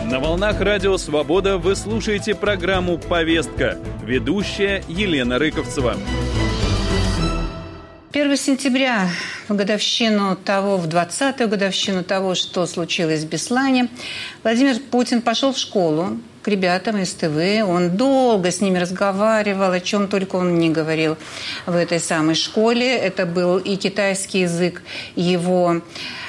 На волнах Радио Свобода вы слушаете программу «Повестка». Ведущая Елена Рыковцева. 1 сентября, в 20-ю годовщину того, что случилось в Беслане, Владимир Путин пошел в школу к ребятам из ТВ. Он долго с ними разговаривал, о чем только он не говорил в этой самой школе. Это был и китайский язык, его,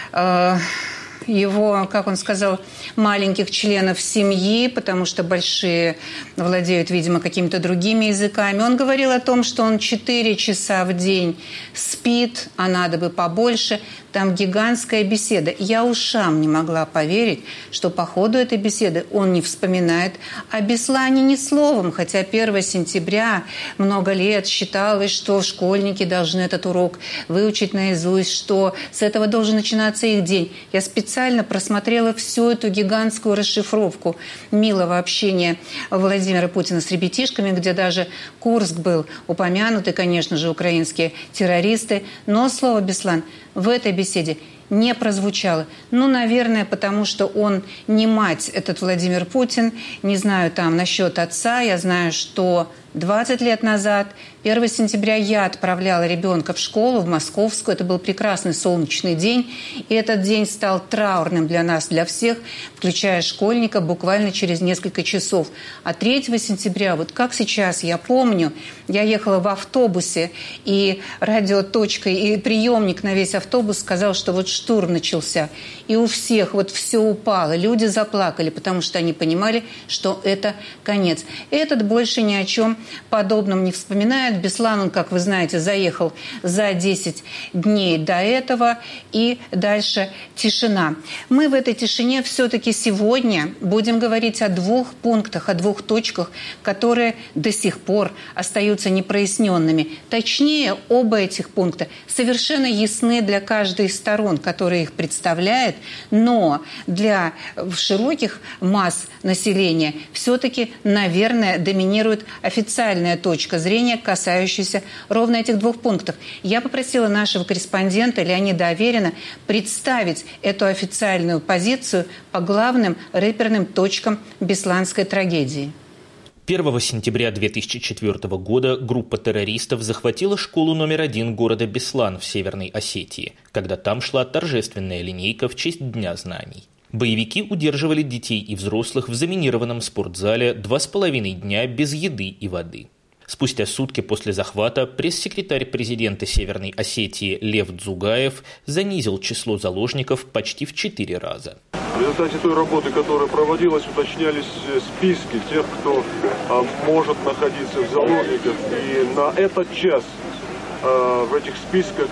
как он сказал, маленьких членов семьи, потому что большие владеют, видимо, какими-то другими языками. Он говорил о том, что он 4 часа в день спит, а надо бы побольше. Там гигантская беседа. Я ушам не могла поверить, что по ходу этой беседы он не вспоминает о Беслане ни словом, хотя 1 сентября много лет считалось, что школьники должны этот урок выучить наизусть, что с этого должен начинаться их день. Я специально просмотрела всю эту гигантскую расшифровку милого общения Владимира Путина с ребятишками, где даже Курск был упомянут, и, конечно же, украинские террористы. Но слово «Беслан» в этой беседе не прозвучало. Наверное, потому что он не мать, этот Владимир Путин. Не знаю там насчет отца. Я знаю, что 20 лет назад, 1 сентября, я отправляла ребенка в школу, в Московскую. Это был прекрасный солнечный день. И этот день стал траурным для нас, для всех, включая школьника, буквально через несколько часов. А 3 сентября, вот как сейчас я помню, я ехала в автобусе, и радиоточкой, и приемник на весь автобус сказал, что вот штурм начался. И у всех вот все упало. Люди заплакали, потому что они понимали, что это конец. Этот больше ни о чем подобном не вспоминает. Беслан, он, как вы знаете, заехал за 10 дней до этого, и дальше тишина. Мы в этой тишине все-таки сегодня будем говорить о 2 пунктах, о 2 точках, которые до сих пор остаются непроясненными. Точнее, оба этих пункта совершенно ясны для каждой из сторон, которая их представляет, но для широких масс населения все-таки, наверное, доминирует официальная точка зрения, касающаяся ровно этих 2 пунктов. Я попросила нашего корреспондента Леонида Аверина представить эту официальную позицию по главным рэперным точкам бесланской трагедии. 1 сентября 2004 года группа террористов захватила школу номер 1 города Беслан в Северной Осетии, когда там шла торжественная линейка в честь Дня знаний. Боевики удерживали детей и взрослых в заминированном спортзале 2,5 дня без еды и воды. Спустя сутки после захвата пресс-секретарь президента Северной Осетии Лев Дзугаев занизил число заложников почти в 4 раза. В результате той работы, которая проводилась, уточнялись списки тех, кто может находиться в заложниках. И на этот час в этих списках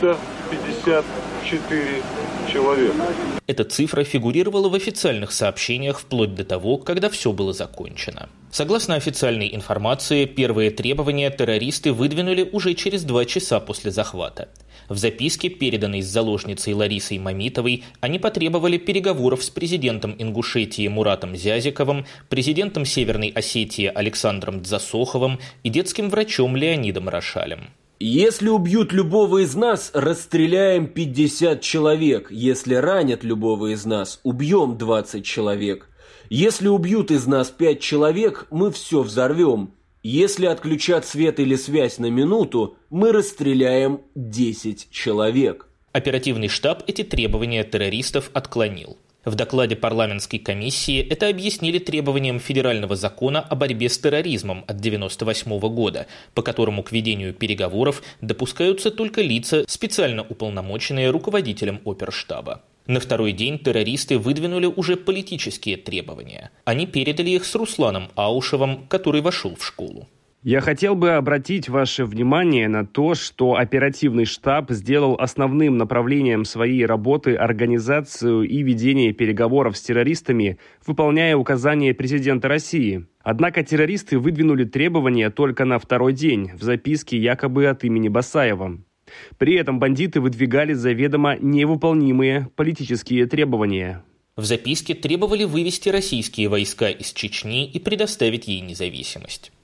354 человека. Эта цифра фигурировала в официальных сообщениях вплоть до того, когда все было закончено. Согласно официальной информации, первые требования террористы выдвинули уже через 2 часа после захвата. В записке, переданной с заложницей Ларисой Мамитовой, они потребовали переговоров с президентом Ингушетии Муратом Зязиковым, президентом Северной Осетии Александром Дзасоховым и детским врачом Леонидом Рошалем. Если убьют любого из нас, расстреляем 50 человек. Если ранят любого из нас, убьем 20 человек. Если убьют из нас 5 человек, мы все взорвем. Если отключат свет или связь на минуту, мы расстреляем 10 человек. Оперативный штаб эти требования террористов отклонил. В докладе парламентской комиссии это объяснили требованием федерального закона о борьбе с терроризмом от 1998 года, по которому к ведению переговоров допускаются только лица, специально уполномоченные руководителем оперштаба. На второй день террористы выдвинули уже политические требования. Они передали их с Русланом Аушевым, который вошел в школу. Я хотел бы обратить ваше внимание на то, что оперативный штаб сделал основным направлением своей работы организацию и ведение переговоров с террористами, выполняя указания президента России. Однако террористы выдвинули требования только на второй день, в записке якобы от имени Басаева. При этом бандиты выдвигали заведомо невыполнимые политические требования. В записке требовали вывести российские войска из Чечни и предоставить ей независимость.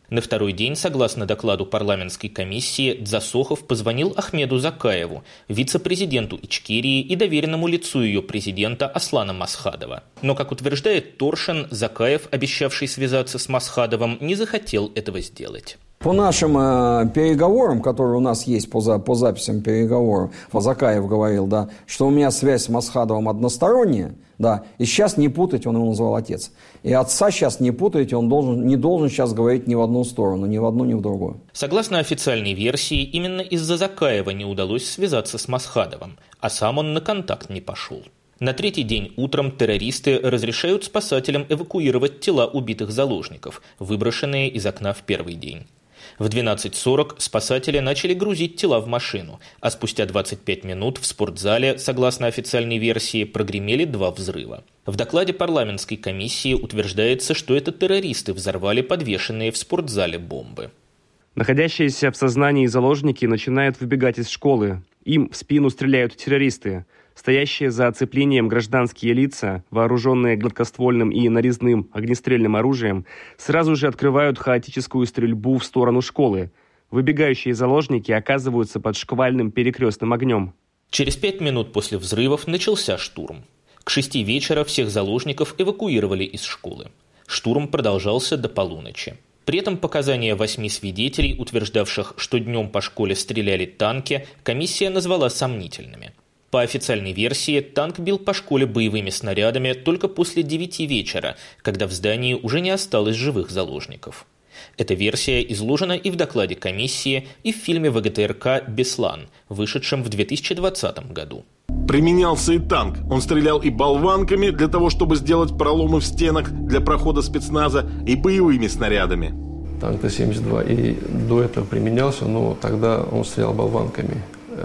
На второй день, согласно докладу парламентской комиссии, Засохов позвонил Ахмеду Закаеву, вице-президенту Ичкерии и доверенному лицу ее президента Аслана Масхадова. Но, как утверждает Торшин, Закаев, обещавший связаться с Масхадовым, не захотел этого сделать. По нашим переговорам, которые у нас есть по записям переговоров, Закаев говорил, да, что у меня связь с Масхадовым односторонняя, да, и сейчас не путать, он его назвал отец, и отца сейчас не путать, он не должен сейчас говорить ни в одну сторону, ни в одну, ни в другую. Согласно официальной версии, именно из-за Закаева не удалось связаться с Масхадовым, а сам он на контакт не пошел. На третий день утром террористы разрешают спасателям эвакуировать тела убитых заложников, выброшенные из окна в первый день. В 12:40 спасатели начали грузить тела в машину, а спустя 25 минут в спортзале, согласно официальной версии, прогремели 2 взрыва. В докладе парламентской комиссии утверждается, что это террористы взорвали подвешенные в спортзале бомбы. Находящиеся в сознании заложники начинают выбегать из школы. Им в спину стреляют террористы. Стоящие за оцеплением гражданские лица, вооруженные гладкоствольным и нарезным огнестрельным оружием, сразу же открывают хаотическую стрельбу в сторону школы. Выбегающие заложники оказываются под шквальным перекрестным огнем. Через 5 минут после взрывов начался штурм. К 6 вечера всех заложников эвакуировали из школы. Штурм продолжался до полуночи. При этом показания 8 свидетелей, утверждавших, что днем по школе стреляли танки, комиссия назвала сомнительными. По официальной версии, танк бил по школе боевыми снарядами только после 9 вечера, когда в здании уже не осталось живых заложников. Эта версия изложена и в докладе комиссии, и в фильме ВГТРК «Беслан», вышедшем в 2020 году. Применялся и танк. Он стрелял и болванками для того, чтобы сделать проломы в стенах для прохода спецназа, и боевыми снарядами. Танк Т-72 и до этого применялся, но тогда он стрелял болванками.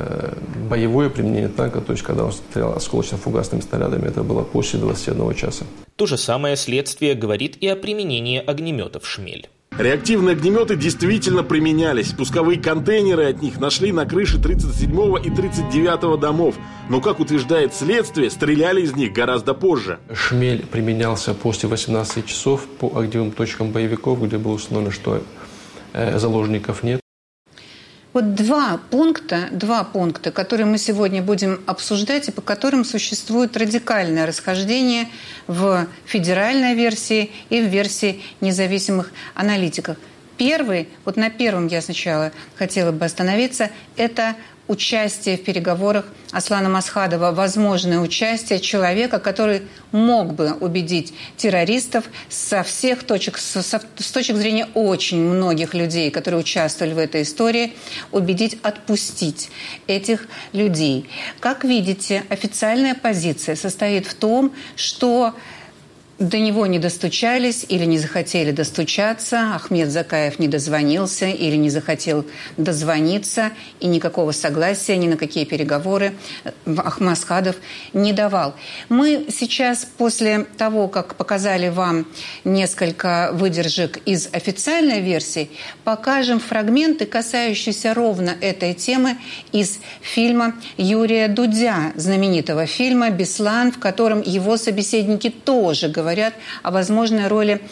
Боевое применение танка, то есть когда он стрелял осколочно-фугасными снарядами, это было после 21 часа. То же самое следствие говорит и о применении огнеметов «Шмель». Реактивные огнеметы действительно применялись. Пусковые контейнеры от них нашли на крыше 37-го и 39-го домов. Но, как утверждает следствие, стреляли из них гораздо позже. «Шмель» применялся после 18 часов по огневым точкам боевиков, где было установлено, что заложников нет. Вот два пункта, которые мы сегодня будем обсуждать и по которым существует радикальное расхождение в федеральной версии и в версии независимых аналитиков. Первый, вот на первом я сначала хотела бы остановиться, это участие в переговорах Аслана Масхадова, возможное участие человека, который мог бы убедить террористов со всех точек, с точек зрения очень многих людей, которые участвовали в этой истории, убедить отпустить этих людей. Как видите, официальная позиция состоит в том, что до него не достучались или не захотели достучаться, Ахмед Закаев не дозвонился или не захотел дозвониться, и никакого согласия ни на какие переговоры Масхадов не давал. Мы сейчас, после того, как показали вам несколько выдержек из официальной версии, покажем фрагменты, касающиеся ровно этой темы из фильма Юрия Дудя, знаменитого фильма «Беслан», в котором его собеседники тоже говорят о возможной роли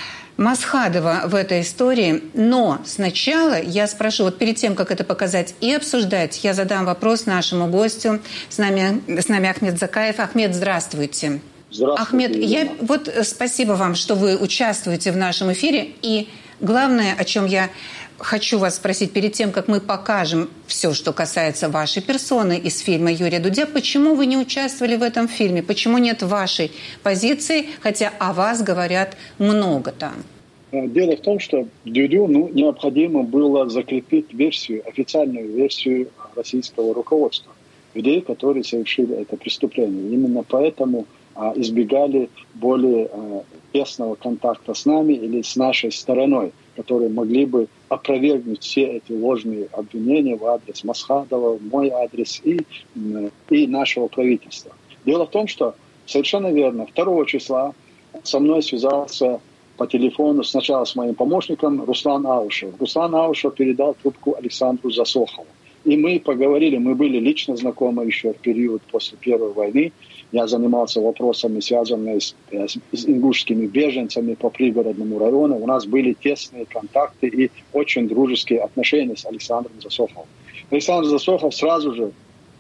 Масхадова в этой истории. Но сначала я спрошу, вот перед тем, как это показать и обсуждать, я задам вопрос нашему гостю. С нами Ахмед Закаев. Ахмед, здравствуйте. Здравствуйте. Ахмед, спасибо вам, что вы участвуете в нашем эфире. И главное, о чем я хочу вас спросить перед тем, как мы покажем все, что касается вашей персоны из фильма Юрия Дудя, почему вы не участвовали в этом фильме? Почему нет вашей позиции, хотя о вас говорят много там? Дело в том, что Дудю необходимо было закрепить официальную версию российского руководства, людей, которые совершили это преступление. Именно поэтому избегали более тесного контакта с нами или с нашей стороной, которые могли бы опровергнуть все эти ложные обвинения в адрес Масхадова, в мой адрес и нашего правительства. Дело в том, что совершенно верно, 2 числа со мной связался по телефону сначала с моим помощником Руслан Аушев. Руслан Аушев передал трубку Александру Засохову. И мы поговорили, мы были лично знакомы еще в период после Первой войны. Я занимался вопросами, связанными с ингушскими беженцами по пригородному району. У нас были тесные контакты и очень дружеские отношения с Александром Засоховым. Александр Засохов сразу же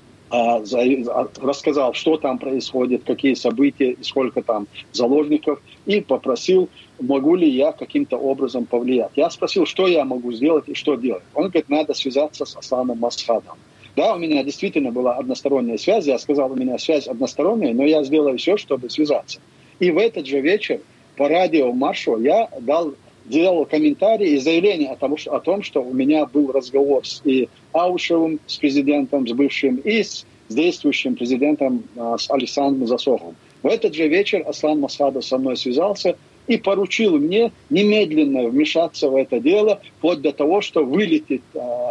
рассказал, что там происходит, какие события и сколько там заложников, и попросил, могу ли я каким-то образом повлиять. Я спросил, что я могу сделать и что делать. Он говорит, надо связаться с Асланом Масхадовым. Да, у меня действительно была односторонняя связь. Я сказал, у меня связь односторонняя, но я сделаю все, чтобы связаться. И в этот же вечер по радио Маршу я делал комментарии и заявление о том, что у меня был разговор с Аушевым, с президентом, с бывшим, и с действующим президентом, с Александром Засоховым. В этот же вечер Аслан Масхадов со мной связался и поручил мне немедленно вмешаться в это дело, вплоть до того, что вылетит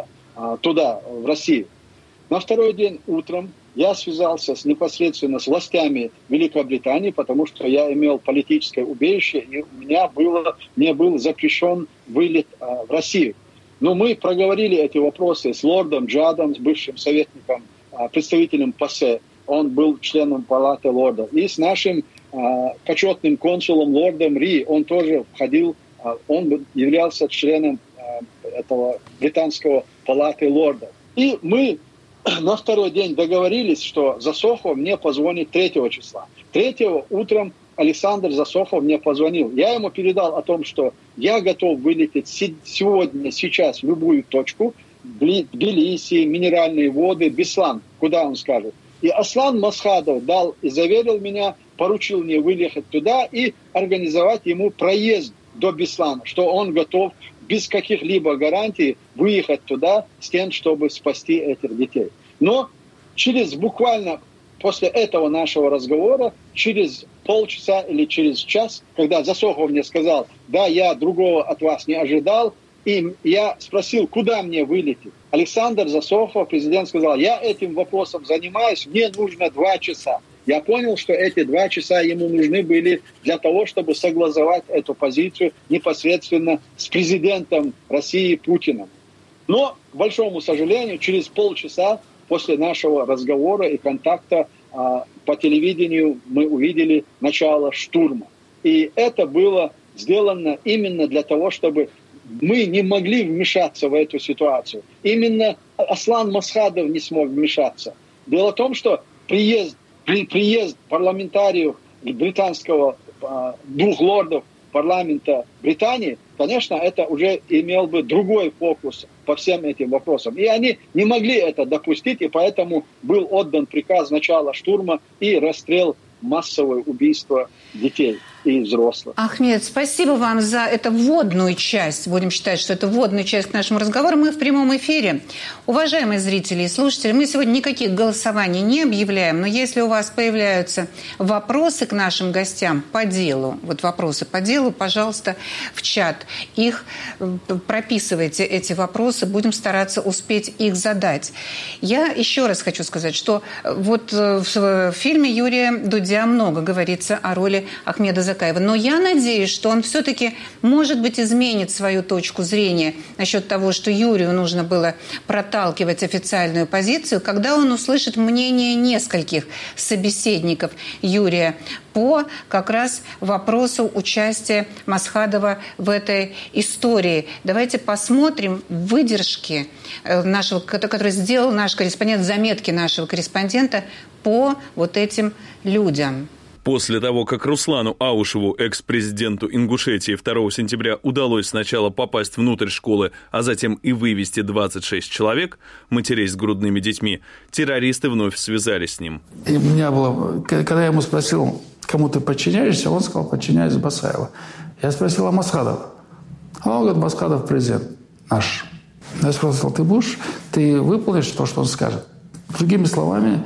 туда, в Россию. На второй день утром я связался непосредственно с властями Великобритании, потому что я имел политическое убежище, и мне был запрещен вылет в Россию. Но мы проговорили эти вопросы с лордом Джадом, с бывшим советником, представителем ПАСЕ. Он был членом Палаты лордов. И с нашим почетным консулом лордом Ри. Он тоже входил, он являлся членом этого британского Палаты лордов. И мы на второй день договорились, что Засохов мне позвонит 3 числа. 3 утром Александр Засохов мне позвонил. Я ему передал о том, что я готов вылететь сегодня, сейчас в любую точку, Тбилиси, Минеральные воды, Беслан, куда он скажет. И Аслан Масхадов дал и заверил меня, поручил мне выехать туда и организовать ему проезд до Беслана, что он готов без каких-либо гарантий выехать туда с тем, чтобы спасти этих детей. Но буквально после этого нашего разговора, через полчаса или через час, когда Засохов мне сказал, да, я другого от вас не ожидал, и я спросил, куда мне вылететь. Александр Засохов, президент, сказал, я этим вопросом занимаюсь, мне нужно 2 часа. Я понял, что эти 2 часа ему нужны были для того, чтобы согласовать эту позицию непосредственно с президентом России Путиным. Но, к большому сожалению, через полчаса после нашего разговора и контакта по телевидению мы увидели начало штурма. И это было сделано именно для того, чтобы мы не могли вмешаться в эту ситуацию. Именно Аслан Масхадов не смог вмешаться. Дело в том, что приезд парламентариев британского, 2 лордов парламента Британии, конечно, это уже имел бы другой фокус по всем этим вопросам. И они не могли это допустить, и поэтому был отдан приказ начала штурма и расстрел, массовое убийство детей и взрослых. Ахмед, спасибо вам за эту вводную часть. Будем считать, что это вводную часть к нашему разговору. Мы в прямом эфире. Уважаемые зрители и слушатели, мы сегодня никаких голосований не объявляем, но если у вас появляются вопросы к нашим гостям по делу, вот вопросы по делу, пожалуйста, в чат. Их прописывайте, эти вопросы, будем стараться успеть их задать. Я еще раз хочу сказать, что вот в фильме Юрия Дудя много говорится о роли Ахмеда Закаева. Но я надеюсь, что он все-таки, может быть, изменит свою точку зрения насчет того, что Юрию нужно было проталкивать официальную позицию, когда он услышит мнение нескольких собеседников Юрия по как раз вопросу участия Масхадова в этой истории. Давайте посмотрим выдержки которые сделал наш корреспондент, заметки нашего корреспондента по вот этим людям. После того, как Руслану Аушеву, экс-президенту Ингушетии, 2 сентября удалось сначала попасть внутрь школы, а затем и вывести 26 человек, матерей с грудными детьми, террористы вновь связались с ним. И у меня было, когда я ему спросил, кому ты подчиняешься, он сказал, подчиняюсь Басаеву. Я спросил, а Масхадов? А он говорит, Масхадов президент наш. Я спросил, ты выполнишь то, что он скажет? Другими словами,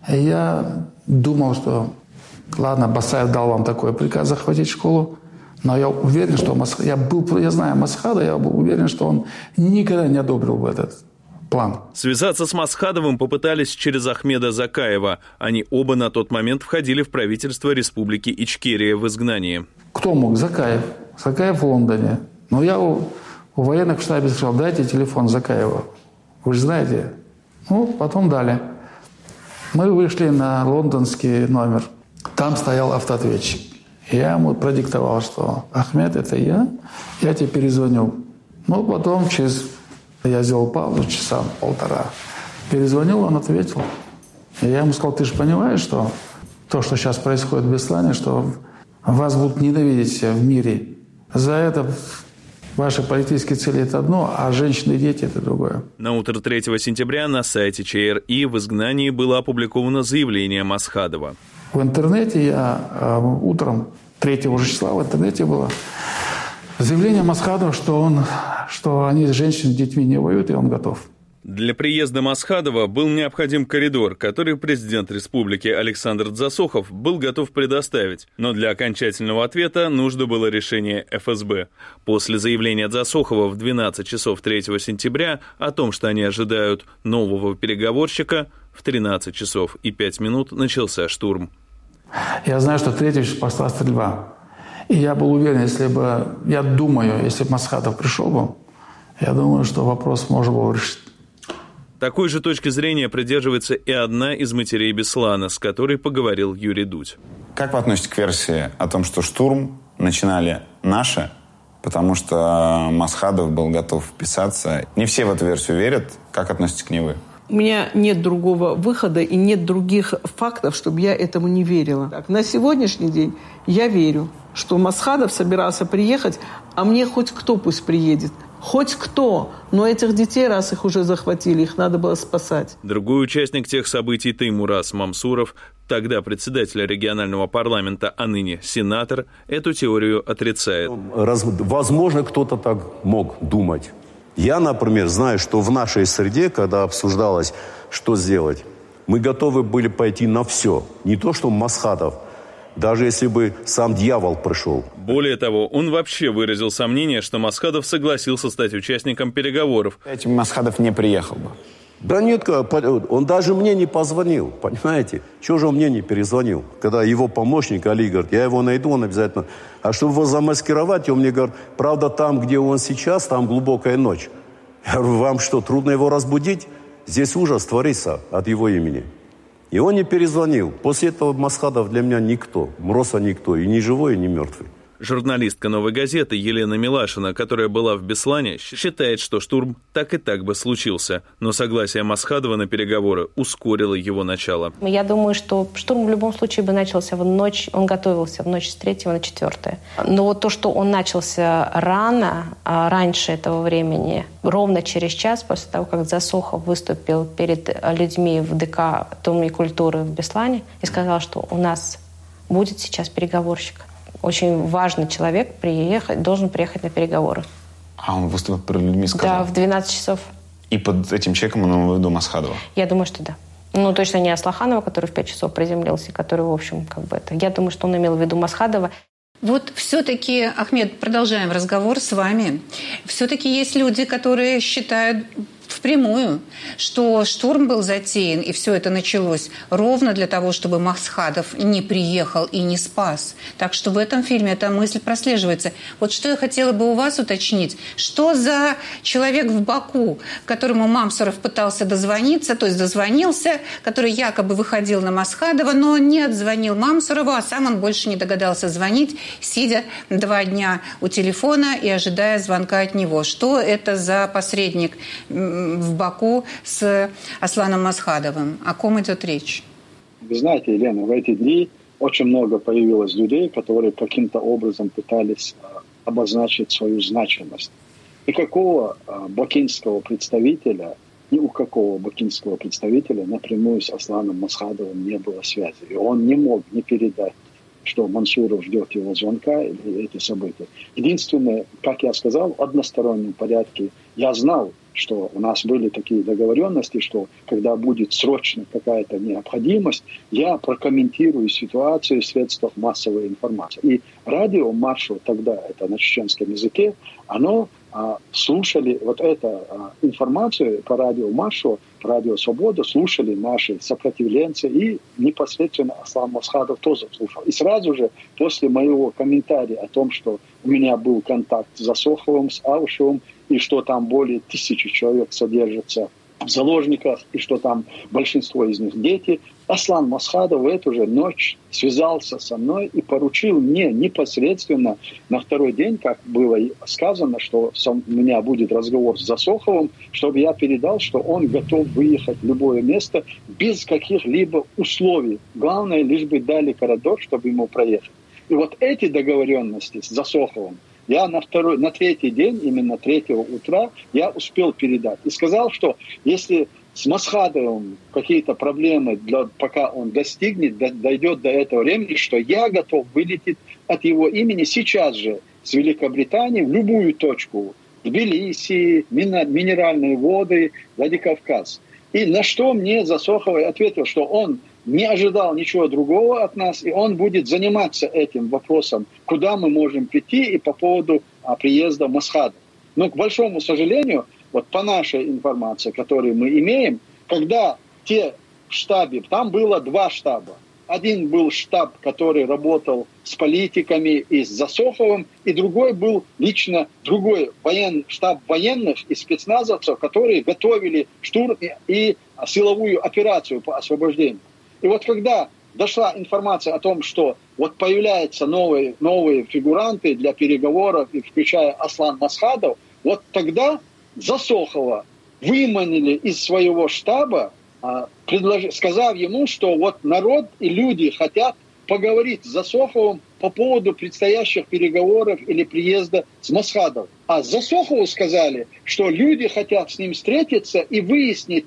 я думал, что ладно, Басаев дал вам такой приказ захватить школу, но я уверен, что я знаю Масхада, я был уверен, что он никогда не одобрил бы этот план. Связаться с Масхадовым попытались через Ахмеда Закаева. Они оба на тот момент входили в правительство Республики Ичкерия в изгнании. Кто мог? Закаев. Закаев в Лондоне. Но я у военных в штабе сказал, дайте телефон Закаева. Вы же знаете, Ну, потом дали. Мы вышли на лондонский номер. Там стоял автоответчик. Я ему продиктовал, что Ахмед, это я тебе перезвоню. Ну, потом я сделал паузу, часа полтора. Перезвонил, он ответил. И я ему сказал, ты же понимаешь, что то, что сейчас происходит в Беслане, что вас будут ненавидеть в мире. За это ваши политические цели – это одно, а женщины и дети – это другое. На утро 3 сентября на сайте ЧРИ в изгнании было опубликовано заявление Масхадова. В интернете я утром 3 числа в интернете было заявление Масхадова, что они с женщинами и детьми не воюют, и он готов. Для приезда Масхадова был необходим коридор, который президент республики Александр Дзасохов был готов предоставить, но для окончательного ответа нужно было решение ФСБ. После заявления Дзасохова в 12 часов 3 сентября о том, что они ожидают нового переговорщика, в 13 часов и 5 минут начался штурм. Я знаю, что 3 числа пошла стрельба. И я был уверен, если бы Масхадов пришел бы, я думаю, что вопрос можно было решить. Такой же точки зрения придерживается и одна из матерей Беслана, с которой поговорил Юрий Дудь. Как вы относитесь к версии о том, что штурм начинали наши, потому что Масхадов был готов вписаться? Не все в эту версию верят. Как относитесь к ней вы? У меня нет другого выхода и нет других фактов, чтобы я этому не верила. Так, на сегодняшний день я верю, что Масхадов собирался приехать, а мне хоть кто пусть приедет. Хоть кто, но этих детей, раз их уже захватили, их надо было спасать. Другой участник тех событий Теймураз Мамсуров, тогда председатель регионального парламента, а ныне сенатор, эту теорию отрицает. Возможно, кто-то так мог думать. Я, например, знаю, что в нашей среде, когда обсуждалось, что сделать, мы готовы были пойти на все. Не то, что Масхадов, даже если бы сам дьявол пришел. Более того, он вообще выразил сомнение, что Масхадов согласился стать участником переговоров. Этим Масхадов не приехал бы. Да нет, он даже мне не позвонил, понимаете? Чего же он мне не перезвонил? Когда его помощник Али говорит, я его найду, он обязательно... А чтобы его замаскировать, он мне говорит, правда, там, где он сейчас, там глубокая ночь. Я говорю, вам что, трудно его разбудить? Здесь ужас творится от его имени. И он не перезвонил. После этого Масхадов для меня никто. Мроса никто. И не живой, и не мертвый. Журналистка «Новой газеты» Елена Милашина, которая была в Беслане, считает, что штурм так и так бы случился. Но согласие Масхадова на переговоры ускорило его начало. Я думаю, что штурм в любом случае бы начался в ночь. Он готовился в ночь с 3 на 4. Но вот то, что он начался рано, раньше этого времени, ровно через час после того, как Дзасохов выступил перед людьми в ДК Доме культуры в Беслане и сказал, что у нас будет сейчас переговорщик. Очень важный человек должен приехать на переговоры. А он выступил перед людьми, сказал? Да, в 12 часов. И под этим человеком он имел в виду Масхадова? Я думаю, что да. Ну, точно не Аслаханова, который в 5 часов приземлился, который, в общем, это. Я думаю, что он имел в виду Масхадова. Вот все-таки, Ахмед, продолжаем разговор с вами. Все-таки есть люди, которые считают впрямую, что штурм был затеян, и все это началось ровно для того, чтобы Масхадов не приехал и не спас. Так что в этом фильме эта мысль прослеживается. Вот что я хотела бы у вас уточнить. Что за человек в Баку, к которому Мамсуров пытался дозвониться, то есть дозвонился, который якобы выходил на Масхадова, но не отзвонил Мамсурову, а сам он больше не догадался звонить, сидя 2 дня у телефона и ожидая звонка от него. Что это за посредник в Баку с Асланом Масхадовым? О ком идет речь? Вы знаете, Елена, в эти дни очень много появилось людей, которые каким-то образом пытались обозначить свою значимость. Никакого бакинского представителя, ни у какого бакинского представителя напрямую с Асланом Масхадовым не было связи. И он не мог не передать, что Мансуров ждет его звонка или эти события. Единственное, как я сказал, в одностороннем порядке я знал, что у нас были такие договоренности, что когда будет срочно какая-то необходимость, я прокомментирую ситуацию в средствах массовой информации. И радио Маршал тогда, это на чеченском языке, оно слушали вот эту информацию по радио Маршал, по радио Свобода, слушали наши сопротивленцы, и непосредственно Аслан Масхадов тоже слушал. И сразу же после моего комментария о том, что у меня был контакт с Засоховым, с Аушевым, и что там более 1000 человек содержатся в заложниках, и что там большинство из них дети. Аслан Масхадов в эту же ночь связался со мной и поручил мне непосредственно на второй день, как было сказано, что у меня будет разговор с Засоховым, чтобы я передал, что он готов выехать в любое место без каких-либо условий. Главное, лишь бы дали коридор, чтобы ему проехать. И вот эти договоренности с Засоховым я на третий день, именно 3 утра, я успел передать. И сказал, что если с Масхадовым какие-то проблемы, пока он дойдет до этого времени, что я готов вылететь от его имени сейчас же с Великобритании в любую точку. В Тбилиси, Минеральные воды, Владикавказ. И на что мне Засохов ответил, что он не ожидал ничего другого от нас, и он будет заниматься этим вопросом, куда мы можем прийти и по поводу приезда Масхадова. Но, к большому сожалению, вот по нашей информации, которую мы имеем, когда те в штабе, там было 2 штаба. Один был штаб, который работал с политиками и с Засоховым, и другой был лично другой штаб военных и спецназовцев, которые готовили штурм и силовую операцию по освобождению. И вот когда дошла информация о том, что вот появляются новые фигуранты для переговоров, включая Аслан Масхадов, вот тогда Засохова выманили из своего штаба, сказав ему, что вот народ и люди хотят поговорить с Засоховым по поводу предстоящих переговоров или приезда с Масхадовым. А Засохову сказали, что люди хотят с ним встретиться и выяснить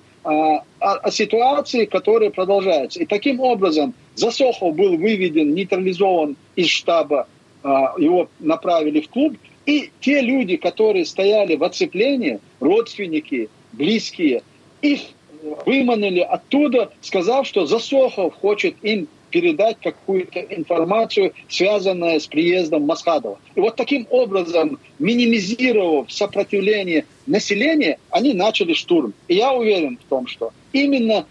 о ситуации, которая продолжается. И таким образом Засохов был выведен, нейтрализован из штаба, его направили в клуб. И те люди, которые стояли в оцеплении, родственники, близкие, их выманили оттуда, сказав, что Засохов хочет им передать какую-то информацию, связанную с приездом Масхадова. И вот таким образом, минимизировав сопротивление населения, они начали штурм. И я уверен в том, что именно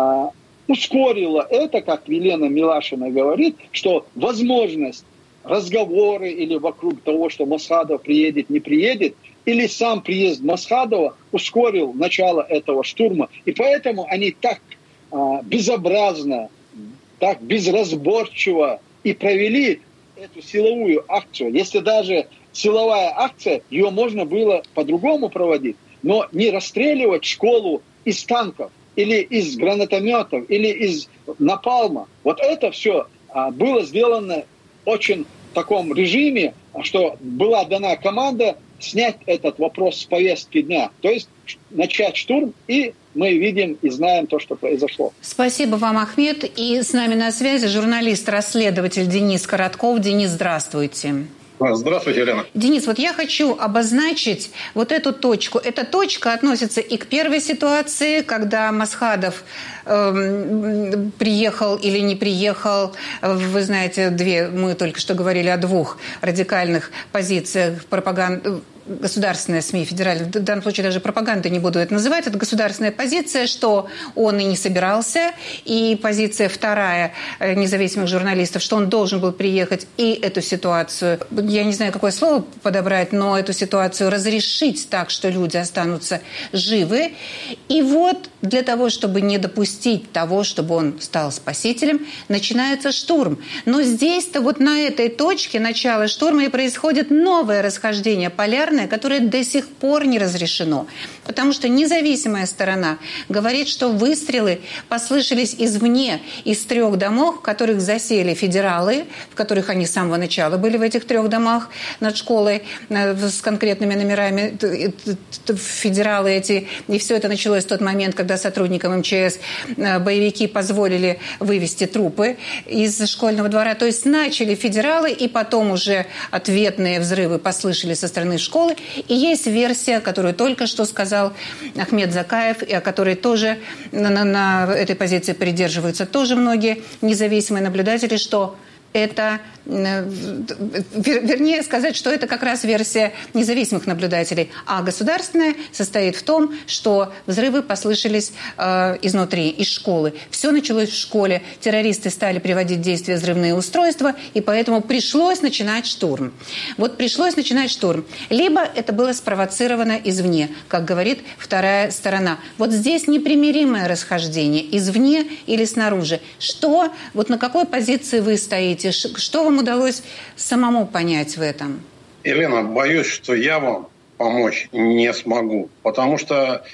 ускорило это, как Елена Милашина говорит, что возможность разговоры или вокруг того, что Масхадов приедет, не приедет, или сам приезд Масхадова ускорил начало этого штурма. И поэтому они так безобразно, так безразборчиво и провели эту силовую акцию. Если даже силовая акция, ее можно было по-другому проводить, но не расстреливать школу из танков или из гранатометов или из напалма. Вот это все было сделано очень в таком режиме, что была дана команда снять этот вопрос с повестки дня. То есть начать штурм, и мы видим и знаем то, что произошло. Спасибо вам, Ахмед. И с нами на связи журналист-расследователь Денис Коротков. Денис, здравствуйте. Здравствуйте, Елена. Денис, вот я хочу обозначить вот эту точку. Эта точка относится и к первой ситуации, когда Масхадов приехал или не приехал. Вы знаете, мы только что говорили о 2 радикальных позициях пропаганды. Государственная СМИ, федеральная, в данном случае даже пропаганда не буду это называть, это государственная позиция, что он и не собирался, и позиция вторая независимых журналистов, что он должен был приехать и эту ситуацию, я не знаю, какое слово подобрать, но эту ситуацию разрешить так, что люди останутся живы. И вот для того, чтобы не допустить того, чтобы он стал спасителем, начинается штурм. Но здесь-то вот на этой точке начала штурма и происходит новое расхождение полярное, которое до сих пор не разрешено. Потому что независимая сторона говорит, что выстрелы послышались извне, из 3 домов, в которых засели федералы, в которых они с самого начала были в этих 3 домах над школой с конкретными номерами, федералы эти. И все это началось в тот момент, когда сотрудникам МЧС боевики позволили вывести трупы из школьного двора. То есть начали федералы, и потом уже ответные взрывы послышались со стороны школы. И есть версия, которую только что сказал Ахмед Закаев, и о которой тоже на этой позиции придерживаются тоже многие независимые наблюдатели, что это, вернее сказать, что это как раз версия независимых наблюдателей, а государственная состоит в том, что взрывы послышались изнутри, из школы. Все началось в школе, террористы стали приводить в действие взрывные устройства, и поэтому пришлось начинать штурм. Вот пришлось начинать штурм. Либо это было спровоцировано извне, как говорит вторая сторона. Вот здесь непримиримое расхождение, извне или снаружи. Что, вот на какой позиции вы стоите? Что вам удалось самому понять в этом? Елена, боюсь, что я вам помочь не смогу, потому что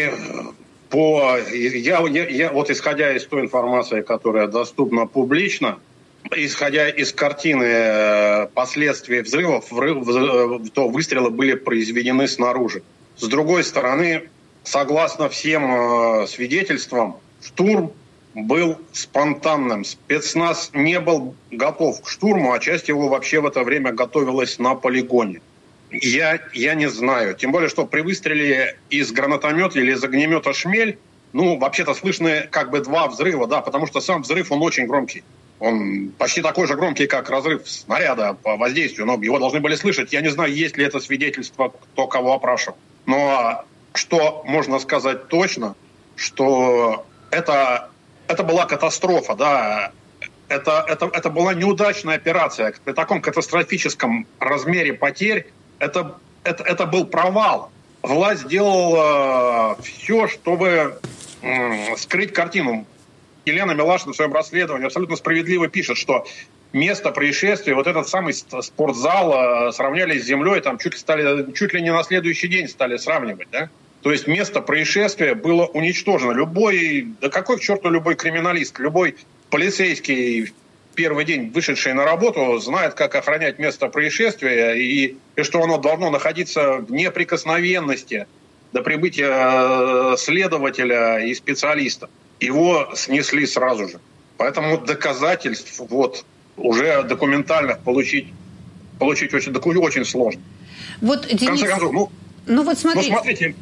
я вот исходя из той информации, которая доступна публично, исходя из картины последствий взрывов, то выстрелы были произведены снаружи. С другой стороны, согласно всем свидетельствам, штурм был спонтанным. Спецназ не был готов к штурму, а часть его вообще в это время готовилась на полигоне. Я не знаю. Тем более, что при выстреле из гранатомета или из огнемета «Шмель», вообще-то слышны как бы два взрыва, да, потому что сам взрыв, он очень громкий. Он почти такой же громкий, как разрыв снаряда по воздействию, но его должны были слышать. Я не знаю, есть ли это свидетельство, кто кого опрашивал. Но что можно сказать точно, что это была катастрофа, да. Это была неудачная операция. При таком катастрофическом размере потерь это был провал. Власть сделала все, чтобы скрыть картину. Елена Милашина в своем расследовании абсолютно справедливо пишет, что место происшествия, вот этот самый спортзал сравняли с землей, там чуть ли не на следующий день стали сравнивать, да? То есть место происшествия было уничтожено. Какой к черту любой криминалист, любой полицейский в первый день, вышедший на работу, знает, как охранять место происшествия и что оно должно находиться в неприкосновенности до прибытия следователя и специалиста. Его снесли сразу же. Поэтому доказательств уже документальных получить очень сложно. Вот, Денис, в конце концов, смотрите,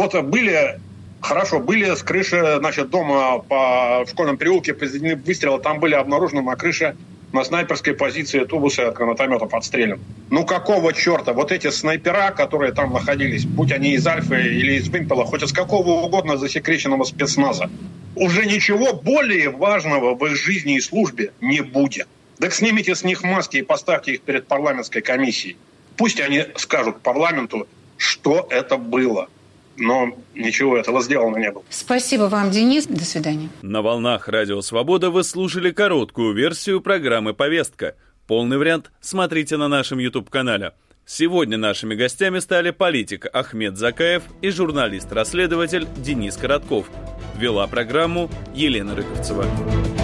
были с крыши, дома в школьном переулке произведены выстрелы, там были обнаружены на крыше на снайперской позиции тубусы от гранатометов отстрелян. Какого черта? Вот эти снайпера, которые там находились, будь они из Альфы или из Вымпела, хоть из какого угодно засекреченного спецназа, уже ничего более важного в их жизни и службе не будет. Так снимите с них маски и поставьте их перед парламентской комиссией. Пусть они скажут парламенту, что это было. Но ничего этого сделано не было. Спасибо вам, Денис. До свидания. На волнах Радио Свобода вы слушали короткую версию программы «Повестка». Полный вариант смотрите на нашем YouTube-канале. Сегодня нашими гостями стали политик Ахмед Закаев и журналист-расследователь Денис Коротков. Вела программу Елена Рыковцева.